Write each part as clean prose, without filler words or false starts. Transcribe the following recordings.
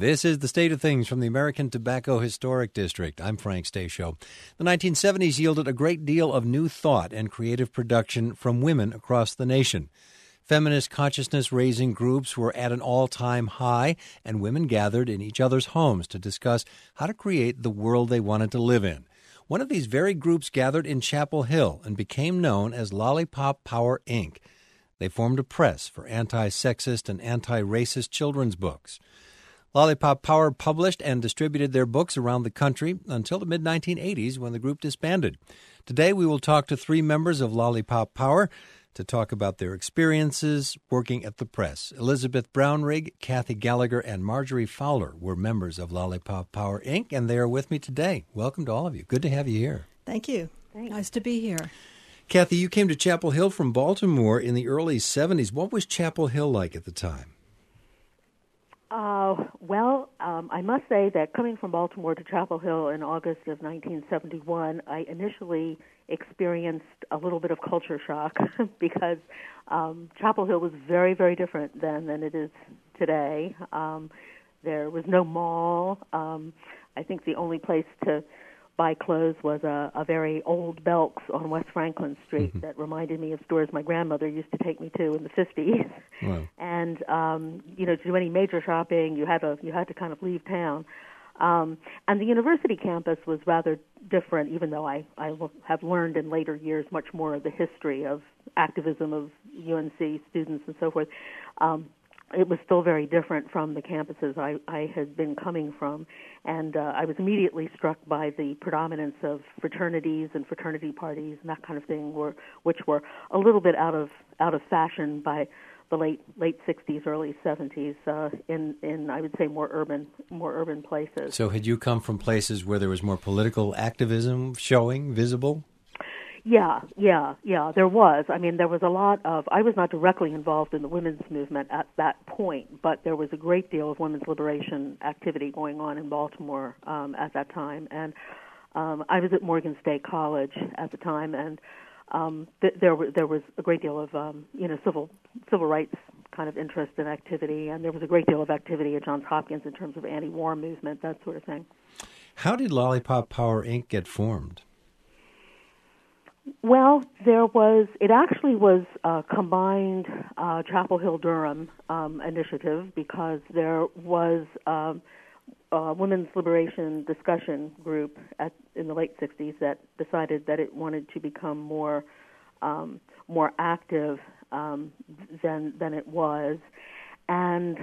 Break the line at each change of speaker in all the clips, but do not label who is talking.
This is the State of Things from the American Tobacco Historic District. I'm Frank Stasio. The 1970s yielded a great deal of new thought and creative production from women across the nation. Feminist consciousness-raising groups were at an all-time high, and women gathered in each other's homes to discuss how to create the world they wanted to live in. One of these very groups gathered in Chapel Hill and became known as Lollipop Power, Inc. They formed a press for anti-sexist and anti-racist children's books. Lollipop Power published and distributed their books around the country until the mid-1980s when the group disbanded. Today we will talk to three members of Lollipop Power to talk about their experiences working at the press. Elizabeth Brownrigg, Kathy Gallagher, and Marjorie Fowler were members of Lollipop Power, Inc., and they are with me today. Welcome to all of you. Good to have you here.
Thank you.
Thanks.
Nice to be here.
Kathy, you came to Chapel Hill from Baltimore in the early 70s. What was Chapel Hill like at the time?
I must say that coming from Baltimore to Chapel Hill in August of 1971, I initially experienced a little bit of culture shock because Chapel Hill was very, very different then than it is today. There was no mall. I think the only place to buy clothes was a very old Belk's on West Franklin Street that reminded me of stores my grandmother used to take me to in the 50s.
Wow.
And to do any major shopping, you had to kind of leave town. And the university campus was rather different, even though I have learned in later years much more of the history of activism of UNC students and so forth. It was still very different from the campuses I had been coming from, and I was immediately struck by the predominance of fraternities and fraternity parties and that kind of thing, which were a little bit out of fashion by the late 60s, early 70s in I would say more urban places.
So had you come from places where there was more political activism showing, visible?
Yeah, there was. I mean, there was a lot of, I was not directly involved in the women's movement at that point, but there was a great deal of women's liberation activity going on in Baltimore at that time. And I was at Morgan State College at the time, and there was a great deal of, civil rights kind of interest and activity, and there was a great deal of activity at Johns Hopkins in terms of anti-war movement, that sort of thing.
How did Lollipop Power, Inc. get formed?
Well, it actually was a combined Chapel Hill-Durham initiative because there was a women's liberation discussion group in the late 60s that decided that it wanted to become more active than it was. And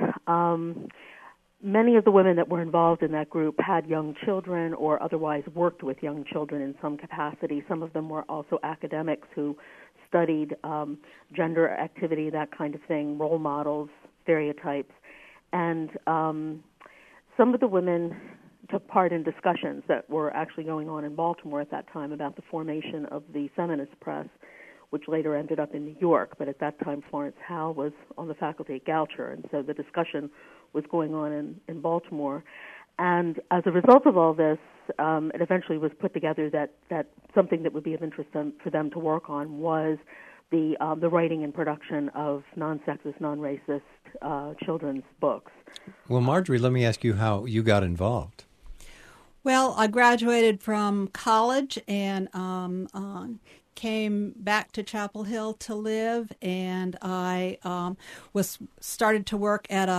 many of the women that were involved in that group had young children or otherwise worked with young children in some capacity. Some of them were also academics who studied gender activity, that kind of thing, role models, stereotypes. And some of the women took part in discussions that were actually going on in Baltimore at that time about the formation of the feminist press, which later ended up in New York. But at that time, Florence Howe was on the faculty at Goucher, and so the discussion was going on in Baltimore. And as a result of all this, it eventually was put together that something that would be of interest for them to work on was the writing and production of non-sexist, non-racist children's books.
Well, Marjorie, let me ask you how you got involved.
Well, I graduated from college and came back to Chapel Hill to live, and I started to work at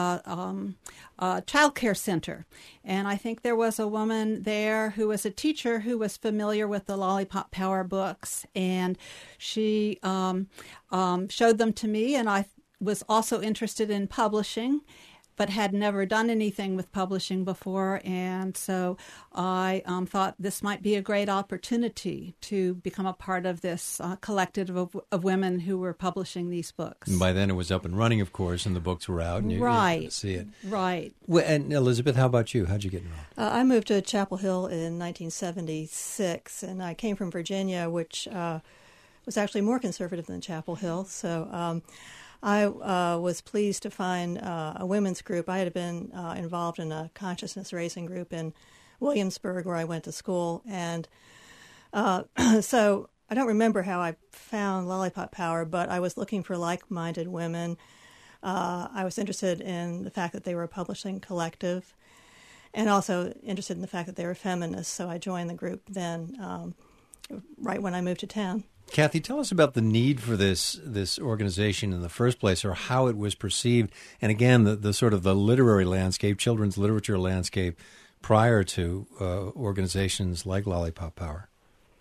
a child care center. And I think there was a woman there who was a teacher who was familiar with the Lollipop Power books, and she showed them to me, and I was also interested in publishing, but had never done anything with publishing before, and so I thought this might be a great opportunity to become a part of this collective of women who were publishing these books.
And by then it was up and running, of course, and the books were out, and you could see it.
Right.
Well, and Elizabeth, how about you? How'd you get involved?
I moved to Chapel Hill in 1976, and I came from Virginia, which was actually more conservative than Chapel Hill, so I was pleased to find a women's group. I had been involved in a consciousness-raising group in Williamsburg, where I went to school, and so I don't remember how I found Lollipop Power, but I was looking for like-minded women
I was interested in the fact that they were a publishing collective, and also interested in the fact that they were feminists. So I joined the group then, right when I moved to town.
Kathy, tell us about the need for this organization in the first place, or how it was perceived, and again, the sort of the literary landscape, children's literature landscape, prior to organizations like Lollipop Power.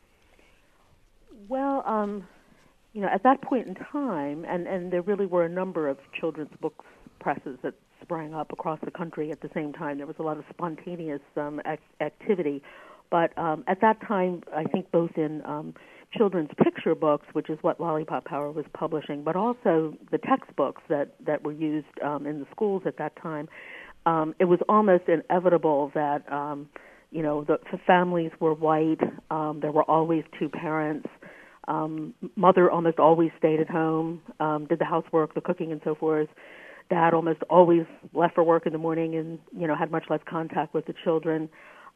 Well, at that point in time, and there really were a number of children's books presses that sprang up across the country at the same time. There was a lot of spontaneous activity. But at that time, I think both in children's picture books, which is what Lollipop Power was publishing, but also the textbooks that were used in the schools at that time, it was almost inevitable that, the families were white. There were always two parents. Mother almost always stayed at home, did the housework, the cooking, and so forth. Dad almost always left for work in the morning and, had much less contact with the children.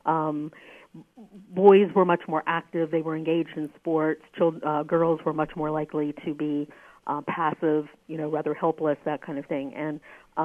Boys were much more active. They were engaged in sports. Girls were much more likely to be passive, rather helpless, that kind of thing. And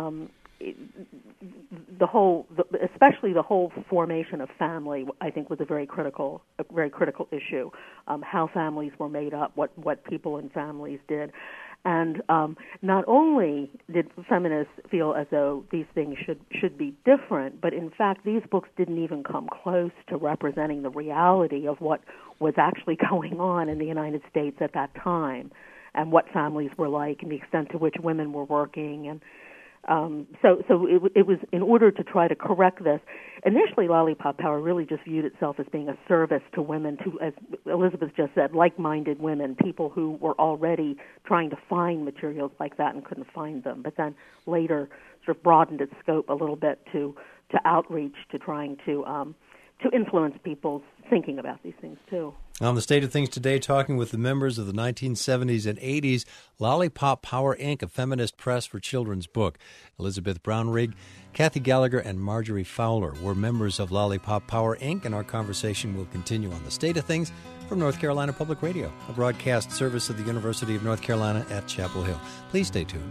especially the whole formation of family, I think, was a very critical issue. How families were made up, what people in families did. And not only did feminists feel as though these things should be different, but in fact these books didn't even come close to representing the reality of what was actually going on in the United States at that time, and what families were like, and the extent to which women were working. And so it was in order to try to correct this. Initially, Lollipop Power really just viewed itself as being a service to women, to, as Elizabeth just said, like-minded women, people who were already trying to find materials like that and couldn't find them. But then later sort of broadened its scope a little bit to outreach, to trying to influence people's thinking about these things too.
On the State of Things today, talking with the members of the 1970s and 80s Lollipop Power, Inc., a feminist press for children's book. Elizabeth Brownrigg, Kathy Gallagher, and Marjorie Fowler were members of Lollipop Power, Inc., and our conversation will continue on the State of Things from North Carolina Public Radio, a broadcast service of the University of North Carolina at Chapel Hill. Please stay tuned.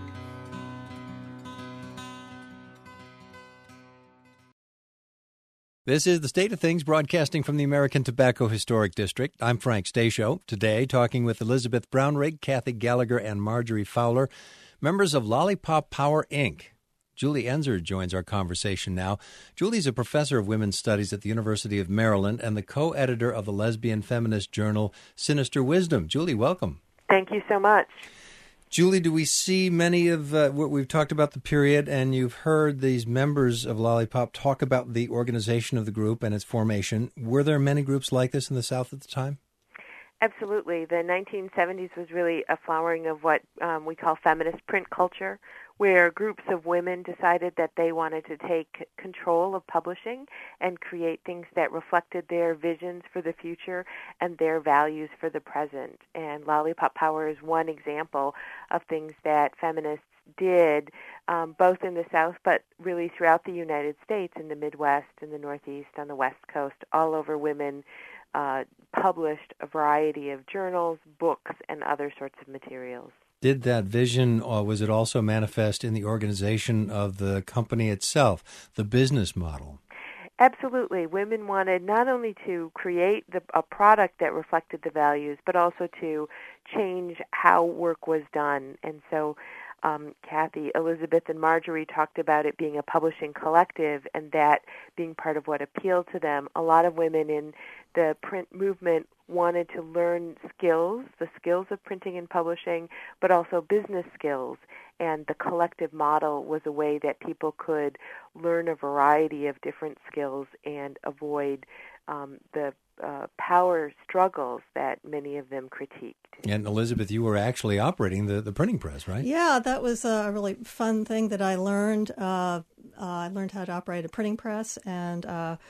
This is The State of Things, broadcasting from the American Tobacco Historic District. I'm Frank Stasio. Today, talking with Elizabeth Brownrigg, Kathy Gallagher, and Marjorie Fowler, members of Lollipop Power, Inc. Julie Enzer joins our conversation now. Julie's a professor of women's studies at the University of Maryland and the co-editor of the lesbian feminist journal Sinister Wisdom. Julie, welcome.
Thank you so much.
Julie, do we see many of what we've talked about the period, and you've heard these members of Lollipop talk about the organization of the group and its formation. Were there many groups like this in the South at the time?
Absolutely. The 1970s was really a flowering of what we call feminist print culture, where groups of women decided that they wanted to take control of publishing and create things that reflected their visions for the future and their values for the present. And Lollipop Power is one example of things that feminists did, both in the South, but really throughout the United States, in the Midwest, in the Northeast, on the West Coast. All over, women published a variety of journals, books, and other sorts of materials.
Did that vision, or was it also manifest in the organization of the company itself, the business model?
Absolutely. Women wanted not only to create a product that reflected the values, but also to change how work was done. And so Kathy, Elizabeth, and Marjorie talked about it being a publishing collective and that being part of what appealed to them. A lot of women in the print movement wanted to learn skills, the skills of printing and publishing, but also business skills. And the collective model was a way that people could learn a variety of different skills and avoid the power struggles that many of them critiqued.
And Elizabeth, you were actually operating the printing press, right?
Yeah, that was a really fun thing that I learned. I learned how to operate a printing press, and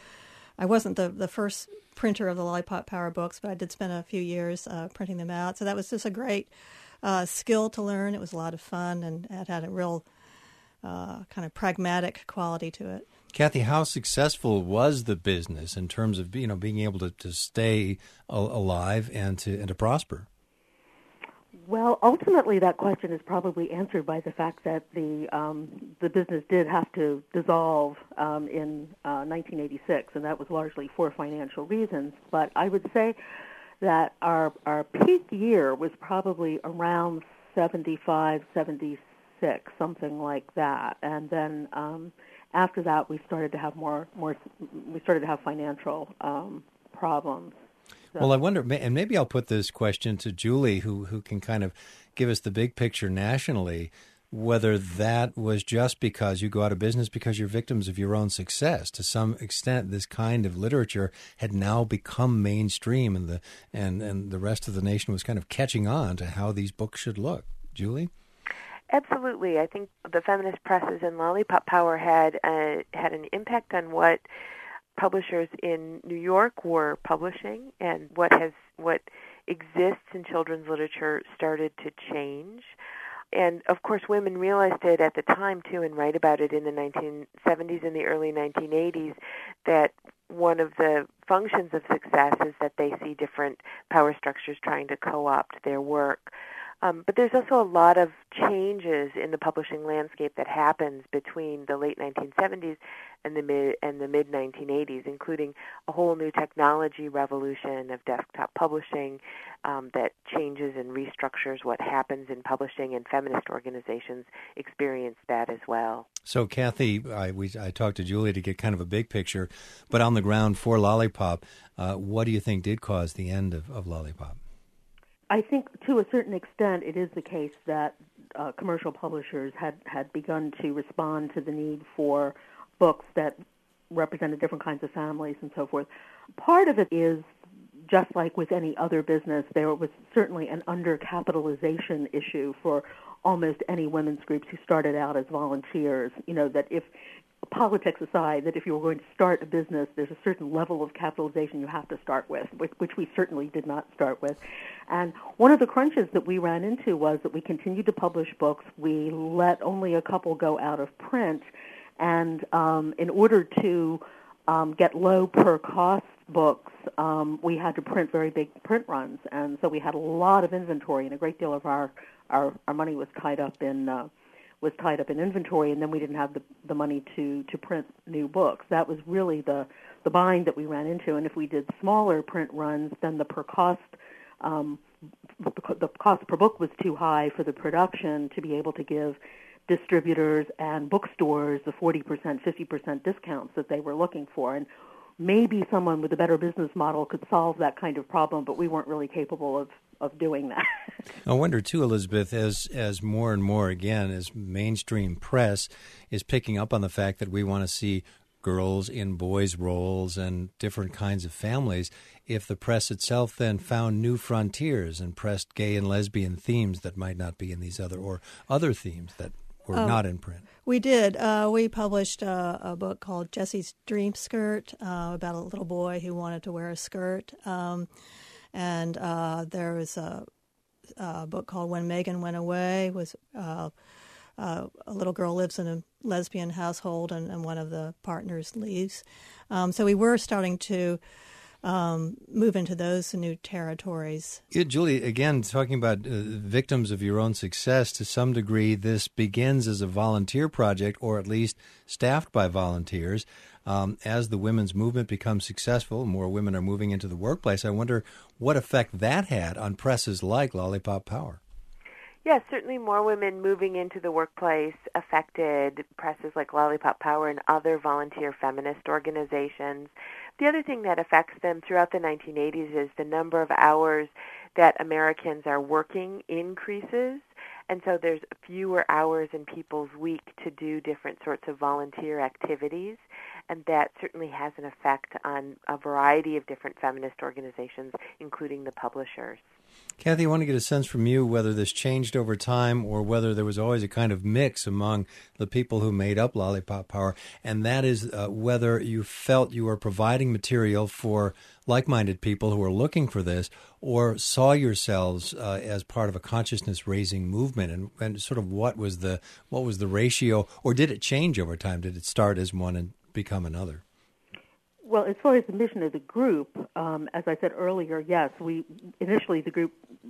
I wasn't the first printer of the Lollipop Power books, but I did spend a few years printing them out. So that was just a great skill to learn. It was a lot of fun, and it had a real kind of pragmatic quality to it.
Kathy, how successful was the business in terms of being able to stay alive and to prosper?
Well, ultimately, that question is probably answered by the fact that the business did have to dissolve in 1986, and that was largely for financial reasons. But I would say that our peak year was probably around 75, 76, something like that, and then after that, we started to have we started to have financial problems. So.
Well, I wonder, and maybe I'll put this question to Julie, who can kind of give us the big picture nationally, whether that was just because you go out of business because you're victims of your own success. To some extent, this kind of literature had now become mainstream, and the rest of the nation was kind of catching on to how these books should look. Julie?
Absolutely. I think the feminist presses and Lollipop Power had an impact on what publishers in New York were publishing, and what exists in children's literature started to change. And of course, women realized it at the time too, and write about it in the 1970s and the early 1980s, that one of the functions of success is that they see different power structures trying to co-opt their work. But there's also a lot of changes in the publishing landscape that happens between the late 1970s and the mid 1980s, including a whole new technology revolution of desktop publishing that changes and restructures what happens in publishing, and feminist organizations experience that as well.
So, Kathy, I talked to Julie to get kind of a big picture, but on the ground for Lollipop, what do you think did cause the end of Lollipop?
I think to a certain extent it is the case that commercial publishers had begun to respond to the need for books that represented different kinds of families and so forth. Part of it is, just like with any other business, there was certainly an undercapitalization issue for almost any women's groups who started out as volunteers. You know, that if, politics aside, that if you were going to start a business, there's a certain level of capitalization you have to start with, which we certainly did not start with. And one of the crunches that we ran into was that we continued to publish books. We let only a couple go out of print, and in order to get low per cost books, we had to print very big print runs, and so we had a lot of inventory, and a great deal of our money was tied up in inventory, and then we didn't have the money to print new books. That was really the bind that we ran into. And if we did smaller print runs, then the cost per book was too high for the production to be able to give distributors and bookstores the 40%, 50% discounts that they were looking for. And maybe someone with a better business model could solve that kind of problem, but we weren't really capable of doing that.
I wonder, too, Elizabeth, as more and more, again, as mainstream press is picking up on the fact that we want to see girls in boys' roles and different kinds of families, if the press itself then found new frontiers and pressed gay and lesbian themes that might not be in these other themes that were not in print.
We did. We published a book called Jessie's Dream Skirt about a little boy who wanted to wear a skirt. And there was a book called When Megan Went Away. Was a little girl lives in a lesbian household, and one of the partners leaves. So we were starting to move into those new territories.
Yeah, Julie, again, talking about victims of your own success, to some degree, this begins as a volunteer project, or at least staffed by volunteers. As the women's movement becomes successful, more women are moving into the workplace. I wonder what effect that had on presses like Lollipop Power.
Yes, certainly more women moving into the workplace affected presses like Lollipop Power and other volunteer feminist organizations. The other thing that affects them throughout the 1980s is the number of hours that Americans are working increases. And so there's fewer hours in people's week to do different sorts of volunteer activities, and that certainly has an effect on a variety of different feminist organizations, including the publishers.
Kathy, I want to get a sense from you whether this changed over time or whether there was always a kind of mix among the people who made up Lollipop Power, and that is whether you felt you were providing material for like-minded people who were looking for this, or saw yourselves as part of a consciousness-raising movement, and sort of what was the ratio, or did it change over time? Did it start as one and become another?
Well, as far as the mission of the group, as I said earlier, yes, initially the group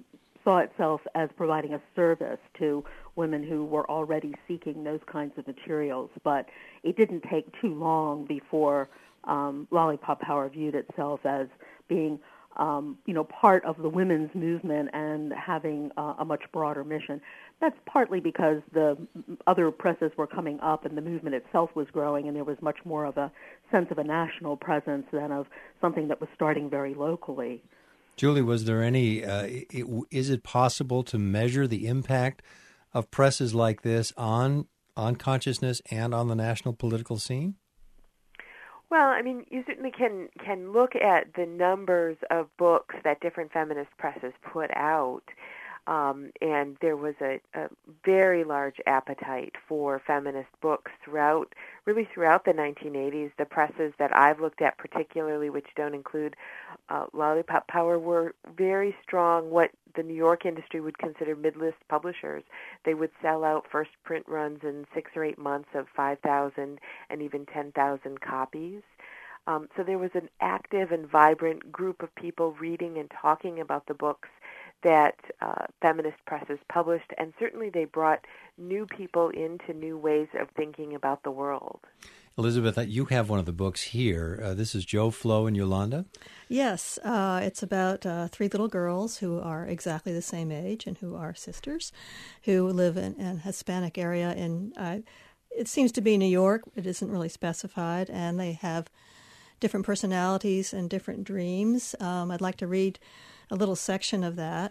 saw itself as providing a service to women who were already seeking those kinds of materials. But it didn't take too long before Lollipop Power viewed itself as being part of the women's movement and having a much broader mission. That's partly because the other presses were coming up and the movement itself was growing, and there was much more of a sense of a national presence than of something that was starting very locally.
Julie, was there any, is it possible to measure the impact of presses like this on consciousness and on the national political scene?
Well, I mean, you certainly can look at the numbers of books that different feminist presses put out, and there was a very large appetite for feminist books throughout the 1980s. The presses that I've looked at particularly, which don't include Lollipop Power, were very strong, what the New York industry would consider mid-list publishers. They would sell out first print runs in 6 or 8 months of 5,000 and even 10,000 copies. So there was an active and vibrant group of people reading and talking about the books that feminist presses published, and certainly they brought new people into new ways of thinking about the world.
Elizabeth, you have one of the books here. This is Jo, Flo, and Yolanda?
Yes, it's about 3 little girls who are exactly the same age and who are sisters, who live in a Hispanic area in, it seems to be New York. It isn't really specified, and they have different personalities and different dreams. I'd like to read a little section of that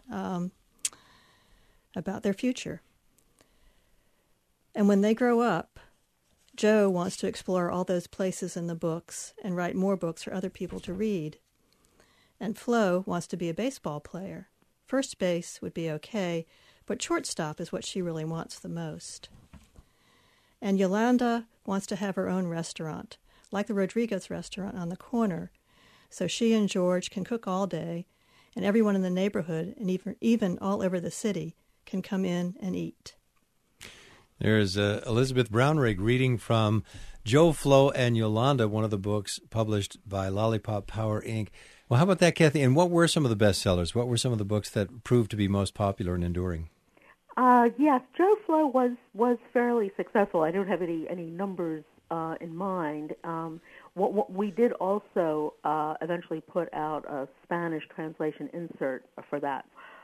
about their future. And when they grow up, Jo wants to explore all those places in the books and write more books for other people to read. And Flo wants to be a baseball player. First base would be okay, but shortstop is what she really wants the most. And Yolanda wants to have her own restaurant, like the Rodriguez restaurant on the corner, so she and George can cook all day, and everyone in the neighborhood, and even all over the city, can come in and eat.
There's Elizabeth Brownrigg reading from Jo, Flo, and Yolanda, one of the books published by Lollipop Power, Inc. Well, how about that, Kathy? And what were some of the bestsellers? What were some of the books that proved to be most popular and enduring?
Yes, Jo, Flo was fairly successful. I don't have any numbers in mind. What we did also eventually put out a Spanish translation insert for that.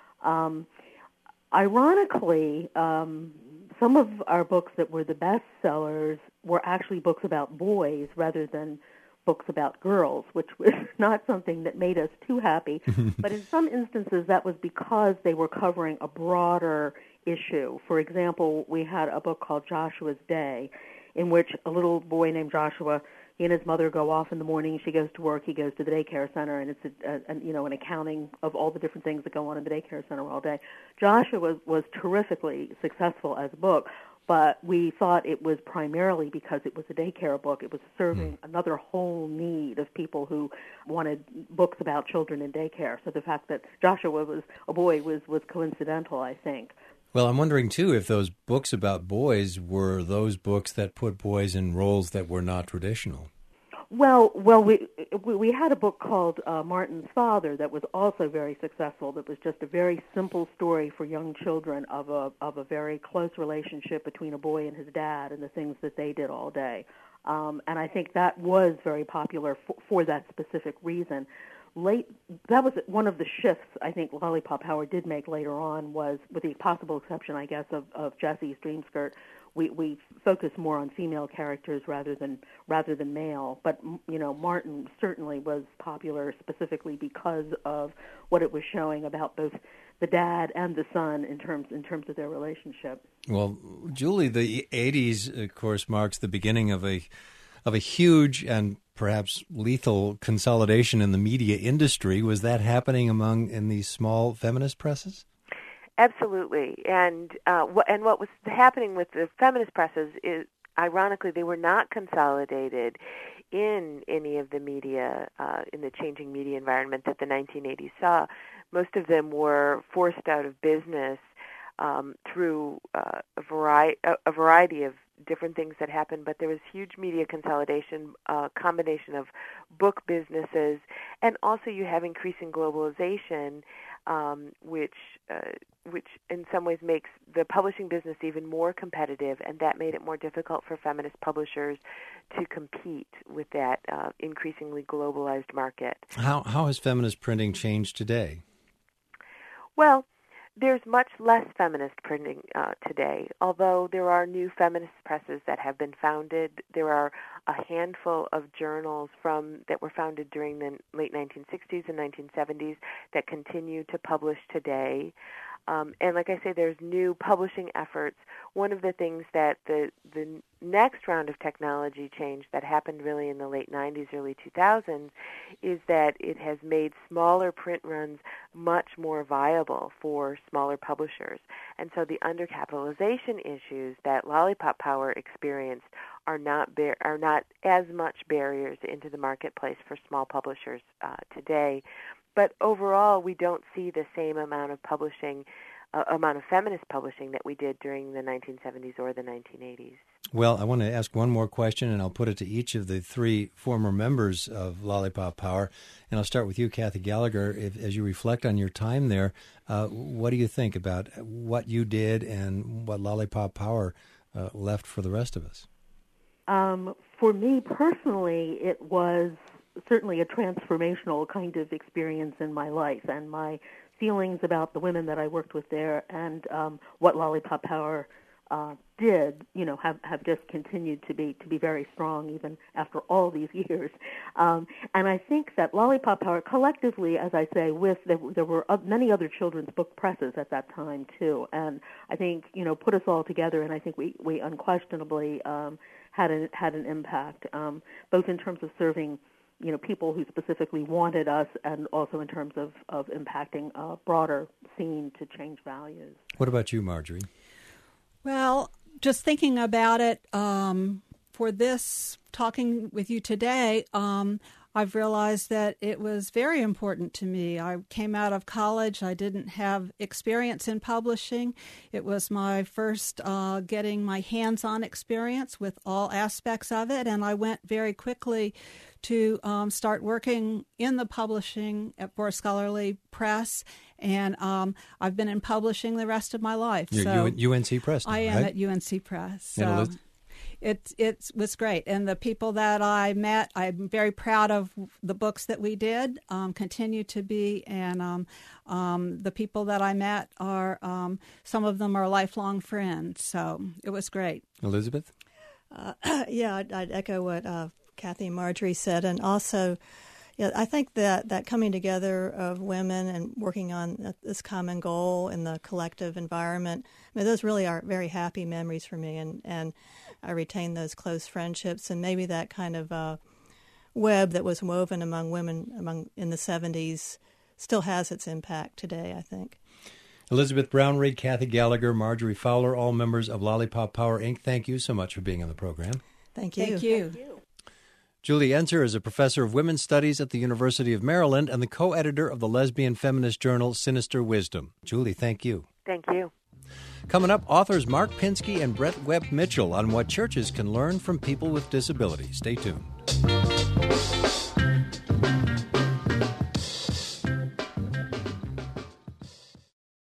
Ironically, some of our books that were the best sellers were actually books about boys rather than books about girls, which was not something that made us too happy. But in some instances, that was because they were covering a broader issue. For example, we had a book called Joshua's Day, in which a little boy named Joshua, he and his mother go off in the morning. She goes to work. He goes to the daycare center, and it's an accounting of all the different things that go on in the daycare center all day. Joshua was terrifically successful as a book, but we thought it was primarily because it was a daycare book. It was serving another whole need of people who wanted books about children in daycare. So the fact that Joshua was a boy was coincidental, I think.
Well, I'm wondering, too, if those books about boys were those books that put boys in roles that were not traditional.
Well, we had a book called Martin's Father that was also very successful. That was just a very simple story for young children of a very close relationship between a boy and his dad and the things that they did all day. And I think that was very popular for that specific reason. That was one of the shifts I think Lollipop Power did make later on, was, with the possible exception, I guess, of Jessie's Dream Skirt, we focused more on female characters rather than male. But Martin certainly was popular specifically because of what it was showing about both the dad and the son in terms of their relationship.
Well, Julie, the 80s, of course, marks the beginning of a huge and perhaps lethal consolidation in the media industry. Was that happening in these small feminist presses?
Absolutely. And what was happening with the feminist presses is, ironically, they were not consolidated in any of the media, in the changing media environment that the 1980s saw. Most of them were forced out of business through a variety of different things that happened, but there was huge media consolidation, a combination of book businesses, and also you have increasing globalization which in some ways makes the publishing business even more competitive, and that made it more difficult for feminist publishers to compete with that increasingly globalized market.
How has feminist printing changed today?
Well, there's much less feminist printing today, although there are new feminist presses that have been founded. There are a handful of journals that were founded during the late 1960s and 1970s that continue to publish today. And like I say, there's new publishing efforts. One of the things that the next round of technology change that happened really in the late 90s, early 2000s, is that it has made smaller print runs much more viable for smaller publishers. And so the undercapitalization issues that Lollipop Power experienced are not as much barriers into the marketplace for small publishers today. But overall, we don't see the same amount of feminist publishing that we did during the 1970s or the 1980s.
Well, I want to ask one more question, and I'll put it to each of the three former members of Lollipop Power. And I'll start with you, Kathy Gallagher. As you reflect on your time there, what do you think about what you did and what Lollipop Power left for the rest of us?
For me personally, it was certainly a transformational kind of experience in my life, and my feelings about the women that I worked with there and what Lollipop Power did, have just continued to be very strong even after all these years. And I think that Lollipop Power collectively, as I say, there were many other children's book presses at that time too, and I think put us all together, and I think we unquestionably had an impact, both in terms of serving people who specifically wanted us, and also in terms of impacting a broader scene to change values.
What about you, Marjorie?
Well, just thinking about it, for this, talking with you today, I've realized that it was very important to me. I came out of college. I didn't have experience in publishing. It was my first getting my hands-on experience with all aspects of it, and I went very quickly to start working in the publishing for Scholarly Press, and I've been in publishing the rest of my life.
You're at UNC Press now,
I am
right?
at UNC Press. So it was great. And the people that I met, I'm very proud of the books that we did, continue to be, and the people that I met are, some of them are lifelong friends. So it was great.
Elizabeth?
Yeah, I'd echo what Kathy and Marjorie said, and also, I think that coming together of women and working on this common goal in the collective environment, those really are very happy memories for me, and I retain those close friendships, and maybe that kind of web that was woven among women in the 70s still has its impact today, I think.
Elizabeth Brownrigg, Kathy Gallagher, Marjorie Fowler, all members of Lollipop Power, Inc., thank you so much for being on the program.
Thank you.
Thank you.
Thank you.
Julie Enser is a professor of women's studies at the University of Maryland and the co-editor of the lesbian feminist journal Sinister Wisdom. Julie, thank you.
Thank you.
Coming up, authors Mark Pinsky and Brett Webb Mitchell on what churches can learn from people with disabilities. Stay tuned.